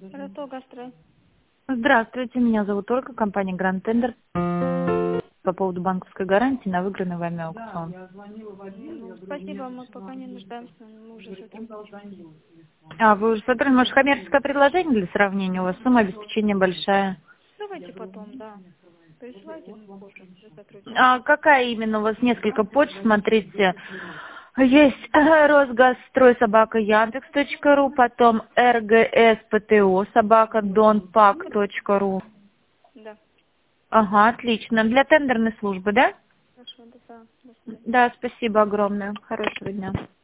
Ростов-Гастрой. Здравствуйте, меня зовут Ольга, компания Grand Tender. По поводу банковской гарантии на выигранный вами аукцион. Ну, спасибо, мы пока не нуждаемся, мы уже сотрудничаем. А, вы уже сотрудничаете, может, коммерческое предложение для сравнения? У вас сумма обеспечения большая. Давайте потом, да. Присылайте, мы позже сотрудничаем. А какая именно? У вас несколько почт, смотрите. Есть Росгазстрой собака Яндекс.ру, потом РГСПТО собака Донпак.ру. Да. Ага, отлично. Для тендерной службы, да? Хорошо, да, до свидания. Да, спасибо огромное. Хорошего дня.